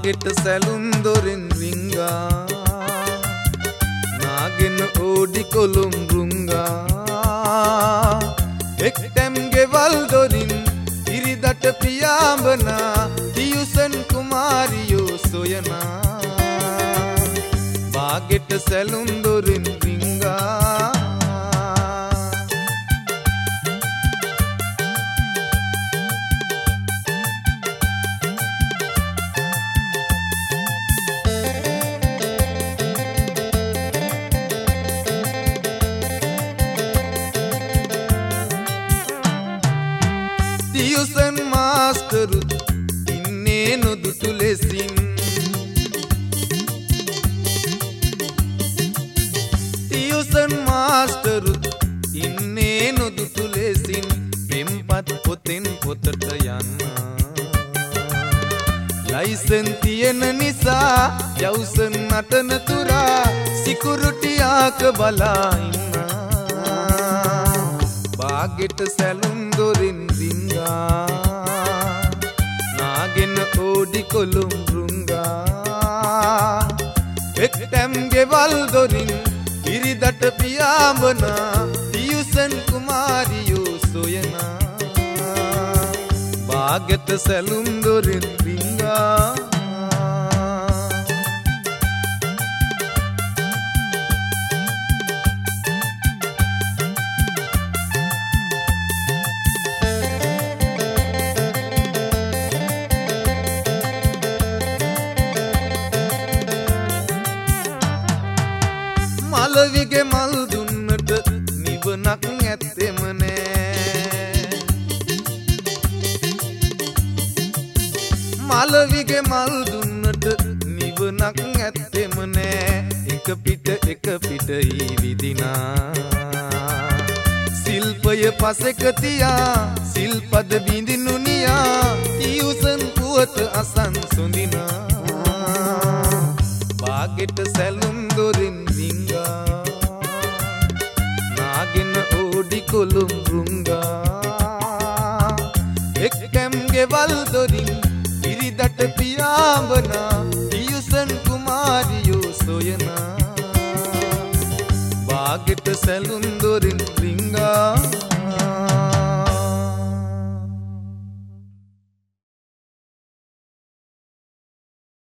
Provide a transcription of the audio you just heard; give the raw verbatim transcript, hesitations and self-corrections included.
බාගෙට සැලුම් දොරින් රිංගා නාගෙන ඕඩි කොළුම් රුංගා එක්ටැම් ගෙවල් දොරින් ඉරිදට පියාඹනා තියුසන් කුමාරියෝ සොයනා බාගෙට සැලුම් දොරින් රිංගා තියුසන් මාස්ටරුත් ඉන්නේ නොදුටු ලෙසින් තියුසන් මාස්ටරුත් ඉන්නේ නොදුටු ලෙසින් පෙම්පත් පොතෙන් පොතට යන්න ලයිසන් තියෙන නිසා යවුසන් නටන තුරා සිකුරුටියාක බලා ඉන්න බාගෙට සැලුම් දොරින් රිංගා නාගෙන ඕඩි කොළුම් රුංගා එක්ටැම් ගෙවල් දොරින් ඉරිදට පියාඹනා තියුසන් කුමාරියෝ සොයනා බාගෙට සැලුම් දොරින් රිංගා මලවිගේ මල් දුන්නට නිවනක් ඇත්තෙම නෑ මලවිගේ මල් දුන්නට නිවනක් ඇත්තෙම නෑ එක පිට එක පිට ඊ විදිනා සිල්පය පසෙක තියා සිල්පද බිඳිනු නියා තියුසන් පුවත අසන් සොඳිනා බාගෙට සැලුම් දොරින් රිංගා නාගෙන ඕඩි කොළුම් රුංගා එක්ටැම් ගෙවල් දොරින් ඉරිදට පියාඹනා තියුසන් කුමාරියෝ සොයනා බාගෙට සැලුම් දොරින් රිංගා